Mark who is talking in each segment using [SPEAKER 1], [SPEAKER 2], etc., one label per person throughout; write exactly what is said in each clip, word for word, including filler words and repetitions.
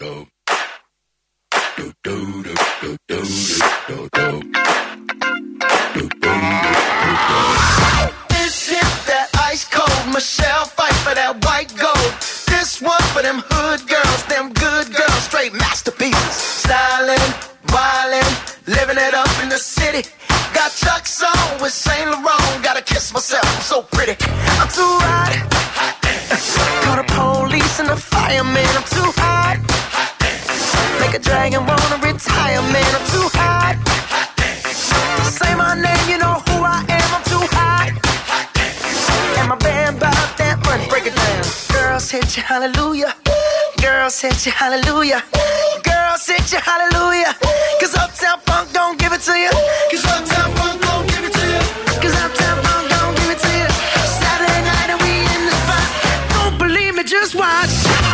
[SPEAKER 1] This is that ice cold Michelle fight for that white gold. This one for them hood girls, them good girls, straight masterpieces. Styling, wildin', living it up in the city. Got Chuck's on with Saint Laurent. Gotta kiss myself, I'm so pretty. I'm too hot. Call the police and the fireman. I'm too hot. Make a dragon wanna retire, man. I'm too hot. Say my name, you know who I am. I'm too hot. And my band bought that money. Break it down. Girls hit you, hallelujah. Girls hit you, hallelujah. Girls hit you, hallelujah. Cause Uptown Funk don't give it to you. Cause Uptown Funk don't give it to you. Cause Uptown Funk don't give it to you. Saturday night and we in the spot. Don't believe me, just watch.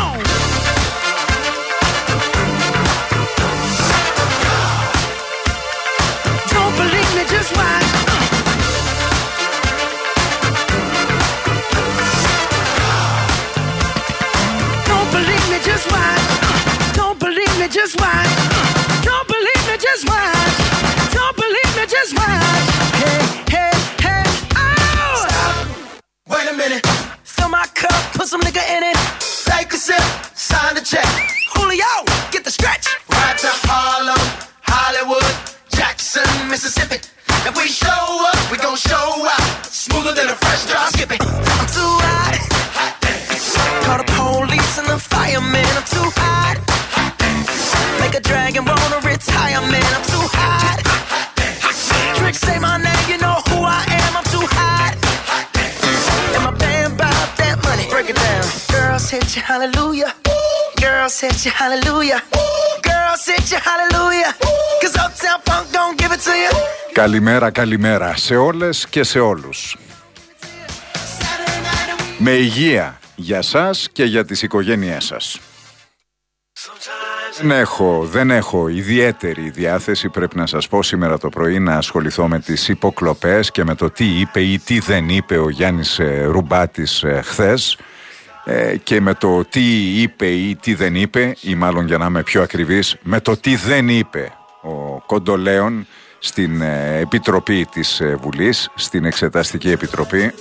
[SPEAKER 1] Don't believe me, just watch. Don't believe me, just watch. Don't believe me, just watch. Don't believe me, just watch. Don't believe me, just watch. Hey, hey, hey, oh! Stop. Wait a minute. Fill my cup, put some nigga in it. Take a sip, sign the check. Julio, get the stretch. Right to Harlem, Hollywood, Jackson, Mississippi. If we show up, we gon' show out. Smoother than a fresh drop skipping. I'm too hot. Call the police and the fireman. I'm too hot. Make a dragon wanna retire, man. I'm too hot. Trick say my name, you know who I am. I'm too hot. And my band bought that money. Break it down. Girls hit you, hallelujah. Girls hit you, hallelujah. Girls hit you, hallelujah. Cause Uptown Funk don't give it to you.
[SPEAKER 2] Καλημέρα, καλημέρα σε όλες και σε όλους. Με υγεία για σας και για τις οικογένειές σας. Δεν έχω, δεν έχω ιδιαίτερη διάθεση, πρέπει να σας πω, σήμερα το πρωί να ασχοληθώ με τις υποκλοπές και με το τι είπε ή τι δεν είπε ο Γιάννης Ρουμπάτης χθες ε, και με το τι είπε ή τι δεν είπε, ή μάλλον για να είμαι πιο ακριβής, με το τι δεν είπε ο Κοντολέων στην ε, Επιτροπή της ε, Βουλής, στην Εξεταστική Επιτροπή.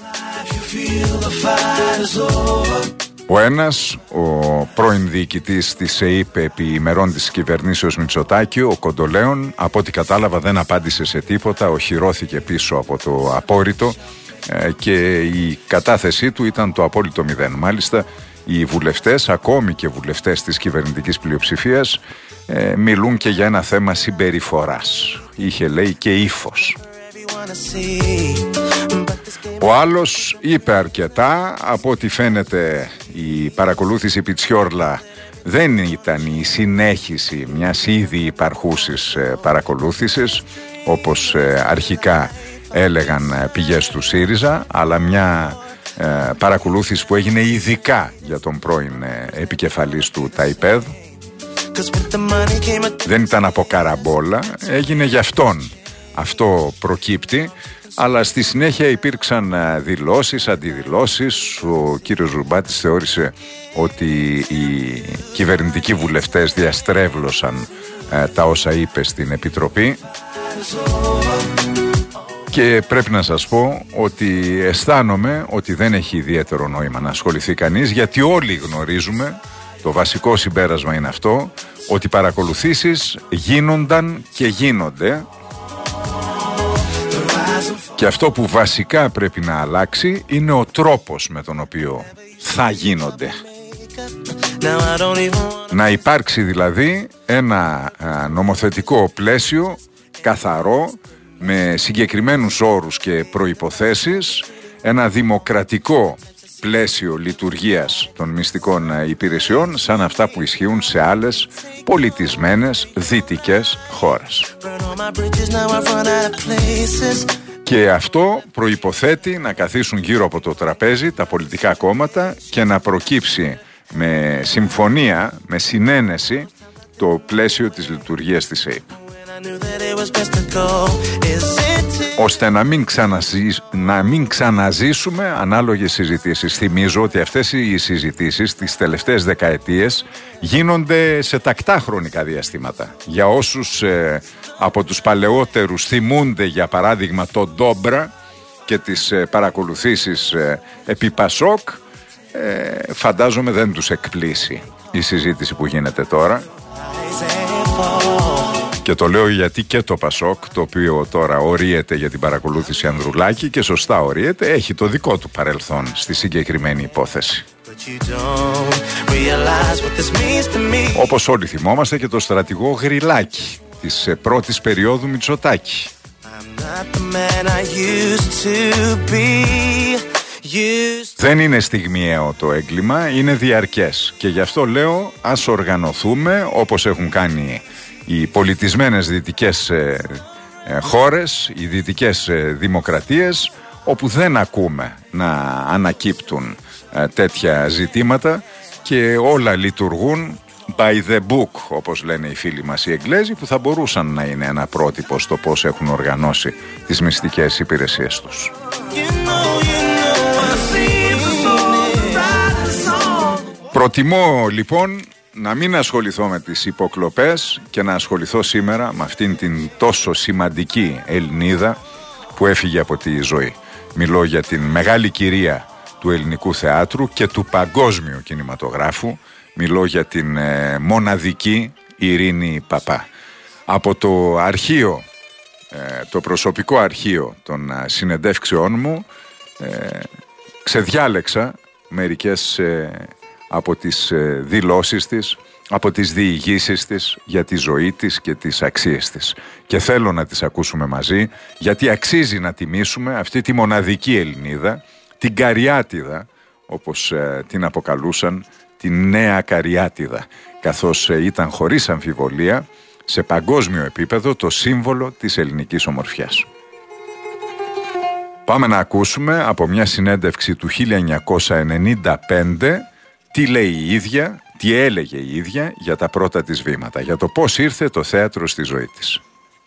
[SPEAKER 2] Ο ένας, ο πρώην διοικητής της ΕΕΠ επί ημερών της κυβερνήσεως Μητσοτάκη, ο Κοντολέων, από ό,τι κατάλαβα δεν απάντησε σε τίποτα, οχυρώθηκε πίσω από το απόρριτο ε, και η κατάθεσή του ήταν το απόλυτο μηδέν. Μάλιστα, οι βουλευτές, ακόμη και βουλευτές της κυβερνητικής πλειοψηφίας, ε, μιλούν και για ένα θέμα συμπεριφοράς. Είχε, λέει, και ύφος. Ο άλλος είπε αρκετά. Από ό,τι φαίνεται η παρακολούθηση Πιτσιόρλα δεν ήταν η συνέχιση μιας ήδη υπαρχούσης παρακολούθησης, όπως αρχικά έλεγαν πηγές του ΣΥΡΙΖΑ, αλλά μια παρακολούθηση που έγινε ειδικά για τον πρώην επικεφαλής του ΤΑΙΠΕΔ. Δεν ήταν από καραμπόλα, έγινε για αυτόν. Αυτό προκύπτει, αλλά στη συνέχεια υπήρξαν δηλώσεις, αντιδηλώσεις. Ο κύριος Ρουμπάτης θεώρησε ότι οι κυβερνητικοί βουλευτές διαστρέβλωσαν ε, τα όσα είπε στην Επιτροπή, και πρέπει να σας πω ότι αισθάνομαι ότι δεν έχει ιδιαίτερο νόημα να ασχοληθεί κανείς, γιατί όλοι γνωρίζουμε, το βασικό συμπέρασμα είναι αυτό, ότι παρακολουθήσεις γίνονταν και γίνονται. Και αυτό που βασικά πρέπει να αλλάξει είναι ο τρόπος με τον οποίο θα γίνονται. Να υπάρξει δηλαδή ένα νομοθετικό πλαίσιο καθαρό, με συγκεκριμένους όρους και προϋποθέσεις, ένα δημοκρατικό πλαίσιο λειτουργίας των μυστικών υπηρεσιών σαν αυτά που ισχύουν σε άλλες πολιτισμένες δυτικές χώρες. Και αυτό προϋποθέτει να καθίσουν γύρω από το τραπέζι τα πολιτικά κόμματα και να προκύψει με συμφωνία, με συνένεση, το πλαίσιο της λειτουργίας της ΕΕΠ. ώστε να μην, ξαναζήσ, να μην ξαναζήσουμε ανάλογες συζητήσεις. Θυμίζω ότι αυτές οι συζητήσεις τις τελευταίες δεκαετίες γίνονται σε τακτά χρονικά διαστήματα. Για όσους ε, από τους παλαιότερους θυμούνται για παράδειγμα τον Ντόμπρα και τις ε, παρακολουθήσεις ε, επί Πασόκ, ε, φαντάζομαι δεν τους εκπλήσει η συζήτηση που γίνεται τώρα. Και το λέω γιατί και το Πασόκ, το οποίο τώρα ορίεται για την παρακολούθηση Ανδρουλάκη και σωστά ορίεται, έχει το δικό του παρελθόν στη συγκεκριμένη υπόθεση. Όπως όλοι θυμόμαστε και το στρατηγό Γρυλάκη της πρώτης περίοδου Μητσοτάκη. Δεν είναι στιγμιαίο το έγκλημα, είναι διαρκές και γι' αυτό λέω ας οργανωθούμε όπως έχουν κάνει οι πολιτισμένες δυτικές ε, ε, χώρες, οι δυτικές ε, δημοκρατίες, όπου δεν ακούμε να ανακύπτουν ε, τέτοια ζητήματα και όλα λειτουργούν by the book, όπως λένε οι φίλοι μας οι Εγγλέζοι, που θα μπορούσαν να είναι ένα πρότυπο στο πώς έχουν οργανώσει τις μυστικές υπηρεσίες τους. Προτιμώ λοιπόν να μην ασχοληθώ με τις υποκλοπές και να ασχοληθώ σήμερα με αυτήν την τόσο σημαντική Ελληνίδα που έφυγε από τη ζωή. Μιλώ για την μεγάλη κυρία του ελληνικού θεάτρου και του παγκόσμιου κινηματογράφου. Μιλώ για την ε, μοναδική Ειρήνη Παπά. Από το αρχείο, ε, το προσωπικό αρχείο των ε, συνεντεύξεών μου, ε, ξεδιάλεξα μερικές ε, από τις ε, δηλώσεις της, από τις διηγήσεις της για τη ζωή της και τις αξίες της. Και θέλω να τις ακούσουμε μαζί, γιατί αξίζει να τιμήσουμε αυτή τη μοναδική Ελληνίδα, την Καριάτιδα, όπως ε, την αποκαλούσαν, την Νέα Καριάτιδα, καθώς ε, ήταν χωρίς αμφιβολία σε παγκόσμιο επίπεδο το σύμβολο της ελληνικής ομορφιάς. Πάμε να ακούσουμε από μια συνέντευξη του χίλια εννιακόσια ενενήντα πέντε τι λέει η ίδια, τι έλεγε η ίδια για τα πρώτα της βήματα, για το πώς ήρθε το θέατρο στη ζωή της.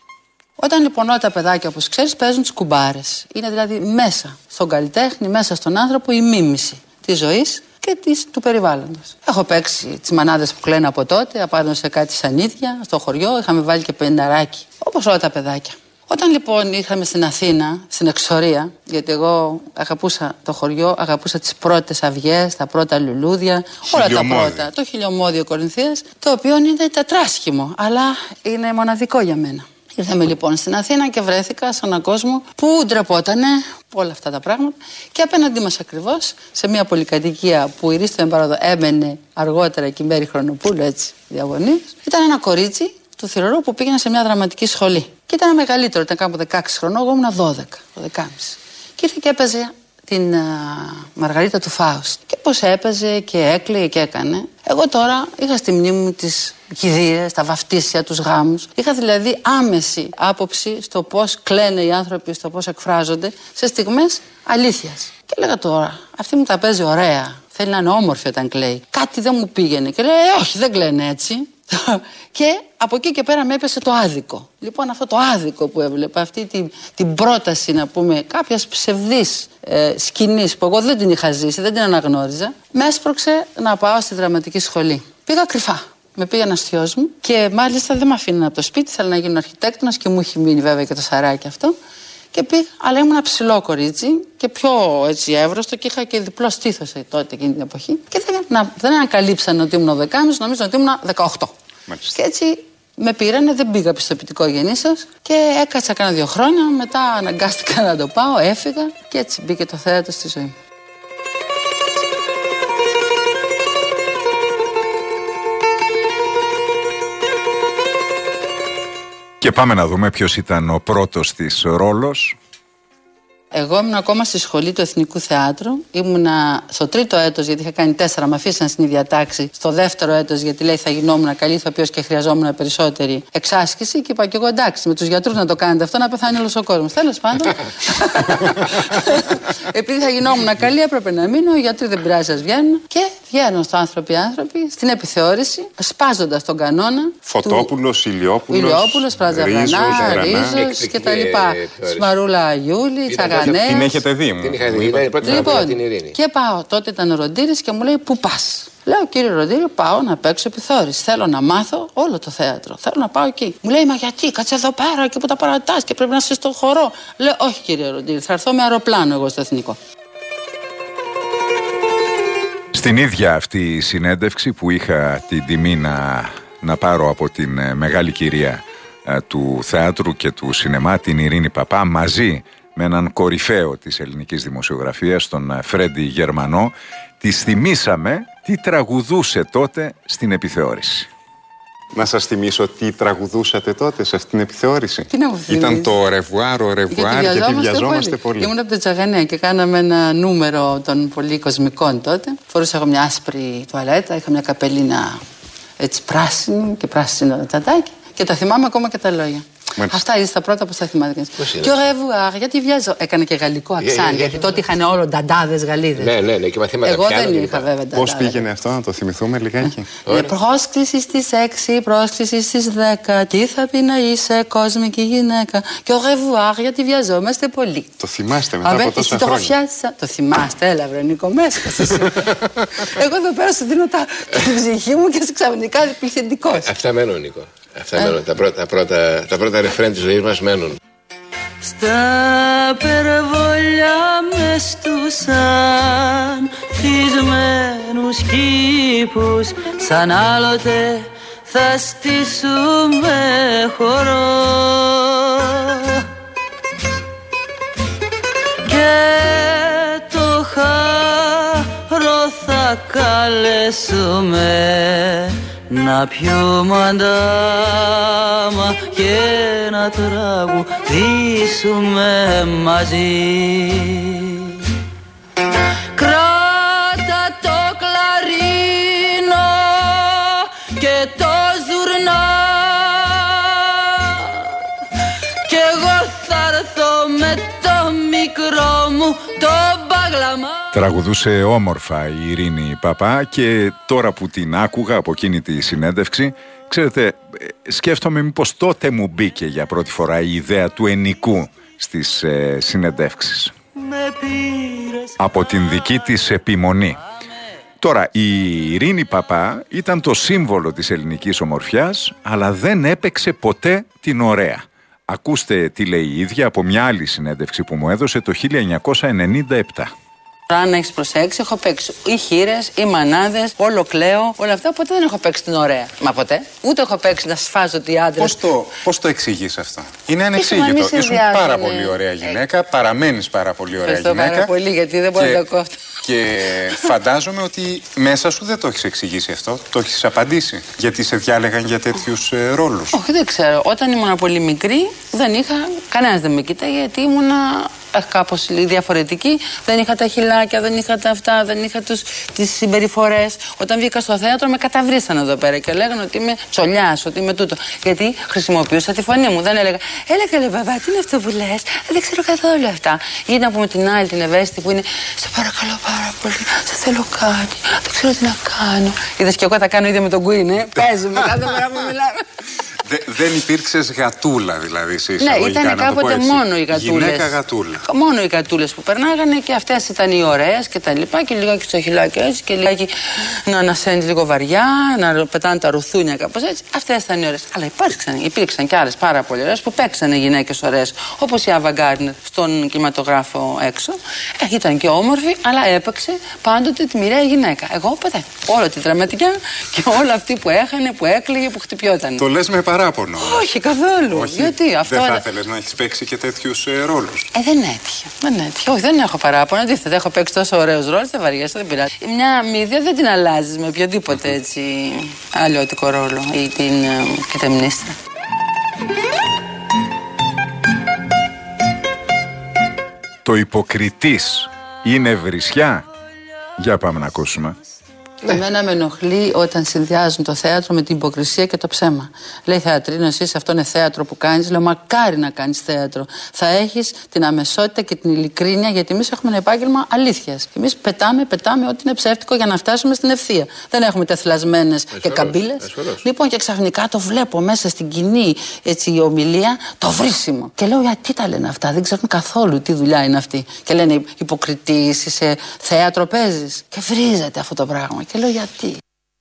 [SPEAKER 3] Όταν λοιπόν όλα τα παιδάκια, όπως ξέρεις, παίζουν τις κουμπάρες. Είναι δηλαδή μέσα στον καλλιτέχνη, μέσα στον άνθρωπο η μίμηση της ζωής και της, του περιβάλλοντος. Έχω παίξει τις μανάδες που κλαίνουν από τότε, απάνω σε κάτι σανίδια, στο χωριό, είχαμε βάλει και πενταράκι, όπως όλα τα παιδάκια. Όταν λοιπόν είχαμε στην Αθήνα, στην εξορία, γιατί εγώ αγαπούσα το χωριό, αγαπούσα τις πρώτες αυγές, τα πρώτα λουλούδια, όλα τα πρώτα, το χιλιομόδιο Κορινθίας, το οποίο είναι τετράσχημο, αλλά είναι μοναδικό για μένα. Ήρθαμε λοιπόν στην Αθήνα και βρέθηκα σε έναν κόσμο που ντρεπότανε όλα αυτά τα πράγματα και απέναντί μας ακριβώς, σε μια πολυκατοικία που η Ρίστο Εμπαρόδο έμενε αργότερα και η Μέρη Χρονοπούλου, έτσι διαγωνίως, ήταν ένα κορίτσι του Θηρορού που πήγαινε σε μια δραματική σχολή. Και ήταν μεγαλύτερο, ήταν κάπου δεκαέξι χρονών, εγώ ήμουν δώδεκα, δεκαήμιση. Και ήρθε και έπαιζε την α, Μαργαρίτα του Φάουστ. Και πώς έπαιζε και έκλαιγε και έκανε. Εγώ τώρα είχα στη μνήμη μου τις κηδείες, τα βαφτίσια, τους γάμους. Είχα δηλαδή άμεση άποψη στο πώς κλαίνε οι άνθρωποι, στο πώς εκφράζονται, σε στιγμές αλήθειας. Και έλεγα τώρα, αυτή μου τα παίζει ωραία. Θέλει να είναι όμορφη όταν κλαίει. Κάτι δεν μου πήγαινε. Και λέει, ε, όχι, δεν κλαίνε έτσι. Και από εκεί και πέρα με έπεσε το άδικο. Λοιπόν, αυτό το άδικο που έβλεπα, αυτή την, την πρόταση, να πούμε, κάποιας ψευδής ε, σκηνής που εγώ δεν την είχα ζήσει, δεν την αναγνώριζα, με έσπρωξε να πάω στη δραματική σχολή. Πήγα κρυφά. Με πήγε ένας θειός μου και μάλιστα δεν με αφήνανε από το σπίτι, θέλω να γίνω αρχιτέκτονας και μου είχε μείνει βέβαια και το σαράκι αυτό. Και πήγα, αλλά ήμουν ένα ψηλό κορίτσι και πιο έτσι εύρωστο και είχα και διπλό στήθος τότε εκείνη την εποχή. Και δεν, να, δεν ανακαλύψανε ότι ήμουν δεκάμισο, νομίζω ότι ήμουν δεκαοκτώ. Μάλιστα. Και έτσι με πήρανε, δεν πήγα πιστοποιητικό γεννήσεως και έκατσα κάνα δύο χρόνια. Μετά αναγκάστηκα να το πάω, έφυγα και έτσι μπήκε το θέατρο στη ζωή μου.
[SPEAKER 2] Και πάμε να δούμε ποιος ήταν ο πρώτος της ρόλος.
[SPEAKER 3] Εγώ ήμουν ακόμα στη σχολή του Εθνικού Θεάτρου. Ήμουνα στο τρίτο έτος γιατί είχα κάνει τέσσερα, με αφήσαν στην ίδια τάξη. Στο δεύτερο έτος γιατί λέει θα γινόμουν καλή ηθοποιός και χρειαζόμουν περισσότερη εξάσκηση. Και είπα και εγώ εντάξει, με τους γιατρούς να το κάνετε αυτό, να πεθάνει όλος ο κόσμος. Τέλος πάντων. Επειδή θα γινόμουν καλή, έπρεπε να μείνω. Οι γιατροί δεν πειράζει, σας βγαίνουν. Και βγαίνουν στο άνθρωποι άνθρωποι στην επιθεώρηση, σπάζοντας τον κανόνα.
[SPEAKER 4] Φωτόπουλος, Ηλιόπουλος.
[SPEAKER 3] Ηλιόπουλος, Πραζαβρανά, Ρίζος κτλ. Σμαρούλα Γιούλη, Τσαγανέας.
[SPEAKER 4] Την έχετε δει, μου.
[SPEAKER 5] Την είχα δει, ήταν η πρώτη
[SPEAKER 3] Λοιπόν,
[SPEAKER 5] φορά την Ειρήνη.
[SPEAKER 3] και πάω. Τότε ήταν ο Ροντήρης και μου λέει: Πού πας? Λέω: Κύριε Ροντήρη, πάω να παίξω επιθεώρηση. Θέλω να μάθω όλο το θέατρο. Θέλω να πάω εκεί. Μου λέει: Μα γιατί, κάτσε εδώ πέρα και που τα παρατάς και πρέπει να είσαι στο χορό. Λέω: Όχι, κύριε Ροντήρη, θα έρθω με αεροπλάνο εγώ στο Εθνικό.
[SPEAKER 2] Στην ίδια αυτή η συνέντευξη που είχα την τιμή να, να πάρω από την ε, μεγάλη κυρία ε, του θεάτρου και του σινεμά, την Ειρήνη Παπά, μαζί με έναν κορυφαίο της ελληνικής δημοσιογραφίας, τον ε, Φρέντι Γερμανό, της θυμήσαμε τι τραγουδούσε τότε στην επιθεώρηση.
[SPEAKER 4] Να σας θυμίσω τι τραγουδούσατε τότε σε αυτήν την επιθεώρηση.
[SPEAKER 3] Τι να μου θυμίσεις?
[SPEAKER 4] Ήταν το ρεβουάρ, ο ρεβουάρ, γιατί, γιατί βιαζόμαστε πολύ. πολύ.
[SPEAKER 3] Ήμουν από την Τσαγανέα και κάναμε ένα νούμερο των πολύ κοσμικών τότε. Φορούσα εγώ μια άσπρη τουαλέτα, είχα μια καπελίνα έτσι πράσινη και πράσινο τσαντάκι και τα θυμάμαι ακόμα και τα λόγια. Μάλιστα. Αυτά είναι τα πρώτα που θα θυμάται. Και ο ρεβουάρ, γιατί βιάζω. Έκανε και γαλλικό αξάν, γιατί τότε είχαν όλο νταντάδες Γαλλίδες.
[SPEAKER 5] Ναι, ναι, ναι, και μαθήματα.
[SPEAKER 3] Εγώ δεν είχα βέβαια νταντάδες.
[SPEAKER 4] Πώς πήγαινε αυτό, να το θυμηθούμε λιγάκι?
[SPEAKER 3] Πρόσκληση στις έξι, πρόσκληση στις δέκα. Τι θα πει να είσαι κόσμικη γυναίκα. Και ο ρεβουάρ, γιατί βιαζόμαστε πολύ.
[SPEAKER 4] Το θυμάστε μετά από τόσα χρόνια?
[SPEAKER 3] Το θυμάστε, έλα βρε Νίκο, μέσα. Εγώ εδώ πέρα σου δίνω την ψυχή μου και ξαφνικά πληθυντικός.
[SPEAKER 5] Αυτά μένουν, Νίκο. Αυτά μένουν. Τα πρώτα, πρώτα, τα πρώτα ρεφρέν της ζωής μας μένουν.
[SPEAKER 1] Στα περβολιά μες στους ανθισμένους κήπους, σαν άλλοτε θα στήσουμε χορό. Και το χαρό θα καλέσουμε να πιούμε αντάμα και να τραγουδήσουμε μαζί. Κράτα το κλαρίνο και το ζουρνά κι εγώ θα έρθω με το μικρό μου το μπαγλαμά.
[SPEAKER 2] Τραγουδούσε όμορφα η Ειρήνη Παπά και τώρα που την άκουγα από εκείνη τη συνέντευξη, ξέρετε, σκέφτομαι μήπως τότε μου μπήκε για πρώτη φορά η ιδέα του ενικού στις ε, συνεντεύξεις. Από την δική της επιμονή. Τώρα, η Ειρήνη Παπά ήταν το σύμβολο της ελληνικής ομορφιάς, αλλά δεν έπαιξε ποτέ την ωραία. Ακούστε τι λέει η ίδια από μια άλλη συνέντευξη που μου έδωσε το χίλια εννιακόσια ενενήντα επτά.
[SPEAKER 3] Αν έχεις προσέξει, έχω παίξει ή χήρες ή μανάδες, όλο κλαίω, όλα αυτά. Ποτέ δεν έχω παίξει την ωραία. Μα ποτέ. Ούτε έχω παίξει να σφάζω τι άντρες.
[SPEAKER 4] Πώς το, πώς το εξηγείς αυτό? Είναι ανεξήγητο. Ήσουν πάρα πολύ ωραία γυναίκα, ε... παραμένεις πάρα πολύ ωραία
[SPEAKER 3] Ευχαριστώ
[SPEAKER 4] γυναίκα.
[SPEAKER 3] Πάρα πολύ, γιατί δεν μπορώ να το ακούω αυτό.
[SPEAKER 4] Και φαντάζομαι ότι μέσα σου δεν το έχεις εξηγήσει αυτό. Το έχεις απαντήσει. Γιατί σε διάλεγαν για τέτοιους ε, ρόλους.
[SPEAKER 3] Όχι, δεν ξέρω. Όταν ήμουν πολύ μικρή, δεν είχα. Κανένας δεν με κοίταγε, γιατί ήμουνα κάπως διαφορετική. Δεν είχα τα χυλάκια, δεν είχα τα αυτά, δεν είχα τους, τις συμπεριφορές. Όταν βγήκα στο θέατρο, με καταβρίσαν εδώ πέρα και λέγανε ότι είμαι τσολιάς, ότι είμαι τούτο. Γιατί χρησιμοποιούσα τη φωνή μου. Δεν έλεγα, έλα καλέ μπαμπά, τι είναι αυτό που λες? Δεν ξέρω καθόλου αυτά. Ή να πούμε την άλλη, την ευαίσθητη που είναι, σε παρακαλώ πάρα πολύ, σε θέλω κάτι, δεν ξέρω τι να κάνω. Είδες και εγώ τα κάνω ίδια με τον Queen, ε. Παίζουμε κάθε φορά που μιλάμε.
[SPEAKER 4] Δε, δεν υπήρξες γατούλα δηλαδή σε εισαγωγικά,
[SPEAKER 3] ναι, ήταν κάποτε μόνο οι γατούλες.
[SPEAKER 4] Γυναίκα γατούλα.
[SPEAKER 3] Μόνο οι γατούλες που περνάγανε και αυτές ήταν οι ωραίες και τα λοιπά και λιγάκι στο χυλάκι έτσι και λιγάκι να ανασένει λίγο βαριά, να πετάνε τα ρουθούνια κάπως έτσι. Αυτές ήταν οι ωραίες. Αλλά υπήρξαν, υπήρξαν και άλλες πάρα πολύ ωραίες που παίξανε γυναίκες ωραίες, όπως η Άβα Γκάρνερ στον κινηματογράφο έξω. Ε, ήταν και όμορφη, αλλά έπαιξε πάντοτε τη μοιραία γυναίκα. Εγώ ποτέ. Όλη τη δραματικά και όλα αυτή που έχανε, που έκλαιγε, που χτυπιόταν.
[SPEAKER 4] Το λες με παράπονο.
[SPEAKER 3] Όχι, καθόλου.
[SPEAKER 4] Όχι.
[SPEAKER 3] Γιατί αυτό.
[SPEAKER 4] Δεν θα ήθελες να έχεις παίξει και τέτοιους ε, ρόλους?
[SPEAKER 3] Ε, δεν έτυχε. Δεν έτυχε. Όχι, δεν έχω παράπονο. Αντίθετα, έχω παίξει τόσο ωραίους ρόλους, δεν βαριέσαι, δεν πειράζει. Μια μύδια δεν την αλλάζεις με οποιοδήποτε έτσι αλλιώτικο ρόλο ή την ε,
[SPEAKER 2] Το Το υποκριτής είναι βρισιά. Για πάμε να ακούσουμε.
[SPEAKER 3] Ναι. Εμένα με ενοχλεί όταν συνδυάζουν το θέατρο με την υποκρισία και το ψέμα. Λέει θεατρίνο, εσύ αυτό είναι θέατρο που κάνεις. Λέω μακάρι να κάνεις θέατρο. Θα έχεις την αμεσότητα και την ειλικρίνεια, γιατί εμείς έχουμε ένα επάγγελμα αλήθειας. Εμείς πετάμε, πετάμε ό,τι είναι ψεύτικο για να φτάσουμε στην ευθεία. Δεν έχουμε τεθλασμένες και καμπύλες. Λοιπόν, και ξαφνικά το βλέπω μέσα στην κοινή έτσι, ομιλία το βρίσιμο. Και λέω γιατί τα λένε αυτά, δεν ξέρουν καθόλου τι δουλειά είναι αυτή. Και λένε υποκριτής, είσαι θέατρο παίζεις. Και βρίζεται αυτό το πράγμα. Και λέω γιατί.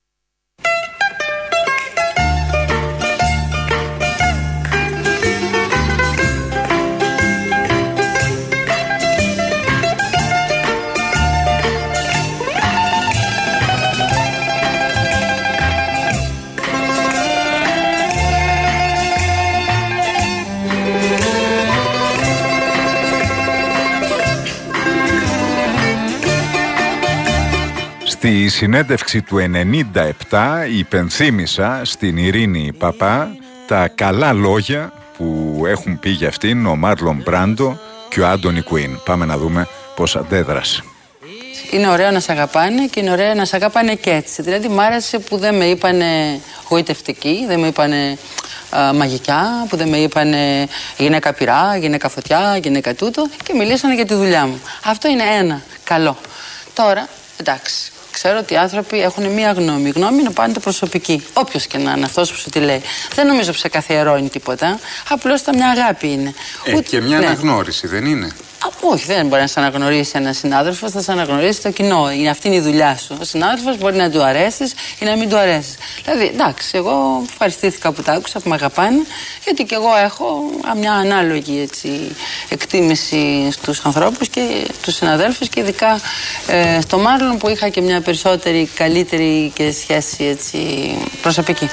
[SPEAKER 2] Στη συνέντευξη του ενενήντα επτά υπενθύμησα στην Ειρήνη Παπά τα καλά λόγια που έχουν πει για αυτήν ο Μάρλον Μπράντο και ο Άντονι Κουίν. Πάμε να δούμε πώς αντέδρασε.
[SPEAKER 3] Είναι ωραίο να σε αγαπάνε και είναι ωραίο να σε αγαπάνε και έτσι. Δηλαδή μ' άρεσε που δεν με είπανε γοητευτική, δεν με είπανε α, μαγικιά, που δεν με είπανε γυναίκα πυρά, γυναίκα φωτιά, γυναίκα τούτο και μιλήσανε για τη δουλειά μου. Αυτό είναι ένα καλό. Τώρα, εντάξει. Ξέρω ότι οι άνθρωποι έχουν μία γνώμη. Η γνώμη είναι πάντα προσωπική. Όποιος και να είναι αυτός που σου τη λέει. Δεν νομίζω που σε καθιερώνει τίποτα. Απλώς τα μια αγάπη είναι.
[SPEAKER 4] Ε, Ούτε... Και μια ναι. αναγνώριση, δεν είναι.
[SPEAKER 3] Α, όχι, δεν μπορεί να σε αναγνωρίσει ένα συνάδελφο, θα σε αναγνωρίσει το κοινό. Αυτή είναι η δουλειά σου. Ο συνάδελφος μπορεί να του αρέσει ή να μην του αρέσει. Δηλαδή, εντάξει, εγώ ευχαριστήθηκα που τα άκουσα, που με αγαπάνε, γιατί και εγώ έχω μια ανάλογη έτσι, εκτίμηση στους ανθρώπους και τους συναδέλφους και ειδικά ε, στο Μάρλον που είχα και μια περισσότερη, καλύτερη και σχέση έτσι, προσωπική.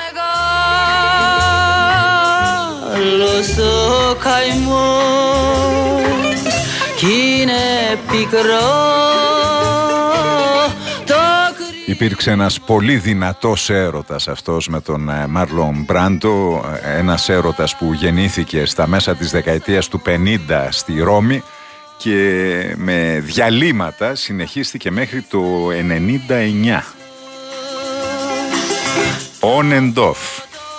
[SPEAKER 3] Ο καημός κι είναι πικρό.
[SPEAKER 2] Υπήρξε ένας πολύ δυνατός έρωτας αυτός με τον Μάρλον Μπράντο, ένας έρωτας που γεννήθηκε στα μέσα της δεκαετίας του πενήντα στη Ρώμη και με διαλύματα συνεχίστηκε μέχρι το ενενήντα εννιά. On and off.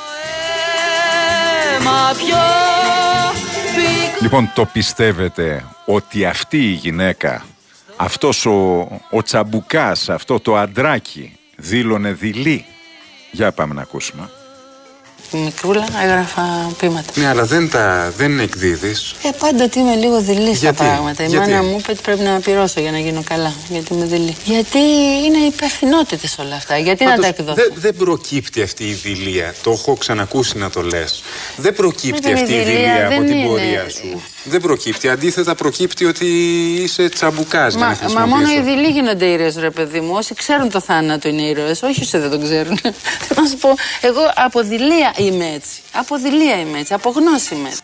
[SPEAKER 2] Λοιπόν, το πιστεύετε ότι αυτή η γυναίκα, αυτός ο, ο τσαμπουκάς, αυτό το αντράκι δήλωνε δειλή? Για πάμε να ακούσουμε.
[SPEAKER 3] Μικρούλα έγραφα ποίηματα.
[SPEAKER 4] Ναι, αλλά δεν τα δεν εκδίδεις.
[SPEAKER 3] Ε, πάντοτε είμαι λίγο δειλή στα πράγματα. Η
[SPEAKER 4] Γιατί?
[SPEAKER 3] μάνα μου είπε ότι πρέπει να πληρώσω για να γίνω καλά. Γιατί είμαι δειλή. Γιατί είναι υπευθυνότητες όλα αυτά. Γιατί πάντως, να τα εκδώσω.
[SPEAKER 4] Δεν δε προκύπτει αυτή η δειλία. Το έχω ξανακούσει να το λες. Δεν προκύπτει αυτή η δειλία από την είναι... πορεία σου. Δεν προκύπτει. Αντίθετα, προκύπτει ότι είσαι τσαμπουκάς.
[SPEAKER 3] Μα, μα μόνο οι δειλοί γίνονται ήρωες, ρε παιδί μου. Όσοι ξέρουν το θάνατο είναι ήρωες. Όχι όσοι δεν το ξέρουν. Θέλω να σου πω, εγώ από δειλία είμαι έτσι. Από δειλία είμαι έτσι. Από γνώση είμαι έτσι.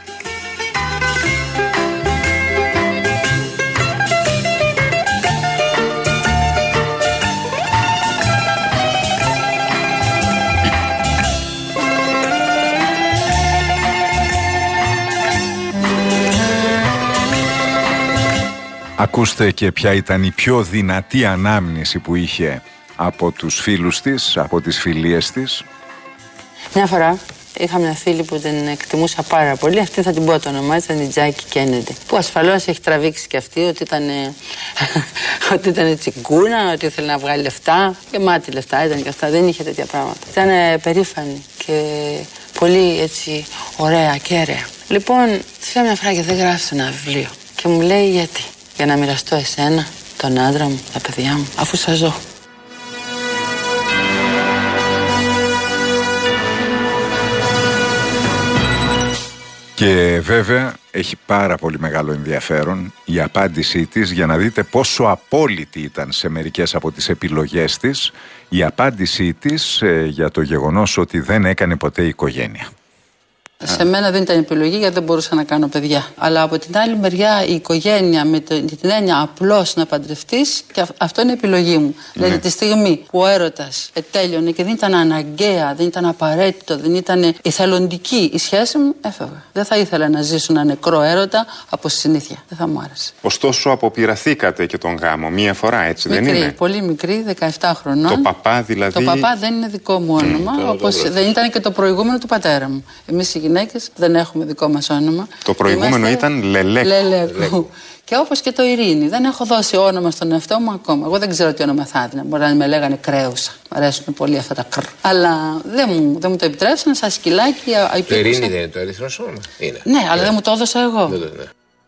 [SPEAKER 2] Ακούστε και ποια ήταν η πιο δυνατή ανάμνηση που είχε από τους φίλους της, από τις φιλίες της.
[SPEAKER 3] Μια φορά είχα μια φίλη που την εκτιμούσα πάρα πολύ. Αυτή θα την πω το όνομά της, ήταν η Τζάκη Κέννεντι. Που ασφαλώς έχει τραβήξει και αυτή ότι ήταν, ότι ήταν τσιγκούνα, ότι ήθελε να βγάλει λεφτά. Γεμάτη λεφτά ήταν και αυτά, δεν είχε τέτοια πράγματα. Ήταν περήφανη και πολύ έτσι ωραία και αίρεα. Λοιπόν, της λέω μια φράγια, δεν γράφεις ένα βιβλίο. Και μου λέει γιατί? Για να μοιραστώ εσένα, τον άντρα μου, τα παιδιά μου, αφού σας ζω.
[SPEAKER 2] Και βέβαια έχει πάρα πολύ μεγάλο ενδιαφέρον η απάντησή της, για να δείτε πόσο απόλυτη ήταν σε μερικές από τις επιλογές της, η απάντησή της ε, για το γεγονός ότι δεν έκανε ποτέ οικογένεια.
[SPEAKER 3] Σε μένα δεν ήταν επιλογή γιατί δεν μπορούσα να κάνω παιδιά. Αλλά από την άλλη μεριά η οικογένεια με το, την έννοια απλώς να παντρευτείς, και αυτό είναι επιλογή μου. Ναι. Δηλαδή τη στιγμή που ο έρωτας ετέλειωνε και δεν ήταν αναγκαία, δεν ήταν απαραίτητο, δεν ήταν εθελοντική η σχέση μου, έφευγα. Δεν θα ήθελα να ζήσω ένα νεκρό έρωτα από συνήθεια. Δεν θα μου άρεσε.
[SPEAKER 4] Ωστόσο, αποπειραθήκατε και τον γάμο μία φορά, έτσι
[SPEAKER 3] μικρή,
[SPEAKER 4] δεν είναι?
[SPEAKER 3] Πολύ μικρή, δεκαεπτά χρονών.
[SPEAKER 4] Το παπά δηλαδή.
[SPEAKER 3] Το παπά δεν είναι δικό μου όνομα, mm, όπως δεν ήταν και το προηγούμενο του πατέρα μου. Εμείς οι γυναίκες δεν έχουμε δικό μας όνομα.
[SPEAKER 4] Το προηγούμενο Είμαστε... ήταν Λελέκου.
[SPEAKER 3] Λελέκου. Και όπως και το Ειρήνη. Δεν έχω δώσει όνομα στον εαυτό μου ακόμα. Εγώ δεν ξέρω τι όνομα θα έδινα. Μπορεί να με λέγανε Κρέουσα. Μ' αρέσουν πολύ αυτά τα κρ. Αλλά δεν μου, δεν μου το επιτρέψαν. Σαν σκυλάκι.
[SPEAKER 5] Το Ειρήνη δεν είναι το αριθμό σου όνομα? Είναι.
[SPEAKER 3] Ναι, αλλά ναι. δεν μου το έδωσα εγώ.
[SPEAKER 5] Ναι, ναι.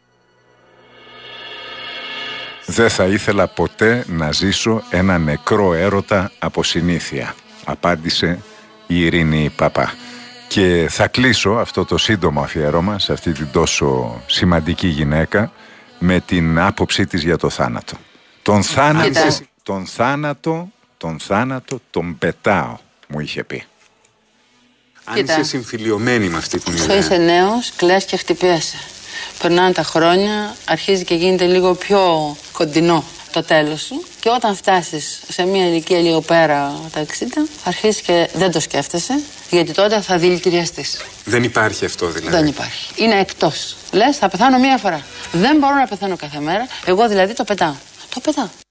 [SPEAKER 2] Δεν θα ήθελα ποτέ να ζήσω ένα νεκρό έρωτα από συνήθεια, απάντησε η Ειρήνη Παπά. Και θα κλείσω αυτό το σύντομο αφιέρωμα σε αυτή την τόσο σημαντική γυναίκα με την άποψή της για το θάνατο. Τον θάνατο, τον θάνατο, τον θάνατο τον πετάω, μου είχε πει.
[SPEAKER 4] Αν Κοίτα. είσαι συμφιλιωμένη με αυτή την ιδέα.
[SPEAKER 3] Είσαι νέος, κλαις και χτυπιέσαι. Περνάνε τα χρόνια, αρχίζει και γίνεται λίγο πιο κοντινό το τέλος σου. Και όταν φτάσεις σε μια ηλικία λίγο πέρα τα εξήντα, αρχίζεις και δεν το σκέφτεσαι, γιατί τότε θα δηλητηριαστείς.
[SPEAKER 4] Δεν υπάρχει αυτό δηλαδή?
[SPEAKER 3] Δεν υπάρχει. Είναι εκτός. Λες, θα πεθάνω μία φορά. Δεν μπορώ να πεθάνω κάθε μέρα. Εγώ δηλαδή το πετάω. Το πετάω.